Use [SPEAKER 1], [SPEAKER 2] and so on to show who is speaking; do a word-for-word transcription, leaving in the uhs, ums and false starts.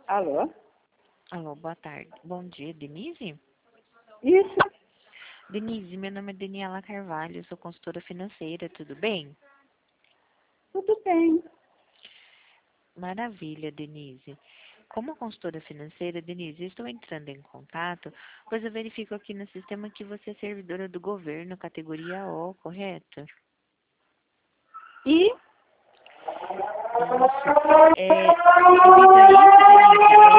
[SPEAKER 1] Alô?
[SPEAKER 2] Alô, boa tarde. Bom dia, Denise?
[SPEAKER 1] Isso,
[SPEAKER 2] Denise, meu nome é Daniela Carvalho, eu sou consultora financeira, tudo bem?
[SPEAKER 1] tudo bem.
[SPEAKER 2] Maravilha, Denise. Como consultora financeira, Denise, eu estou entrando em contato, pois eu verifico aqui no sistema que você é servidora do governo, categoria O, correto?
[SPEAKER 1] E
[SPEAKER 2] Isso. É, devido a isso, Denise,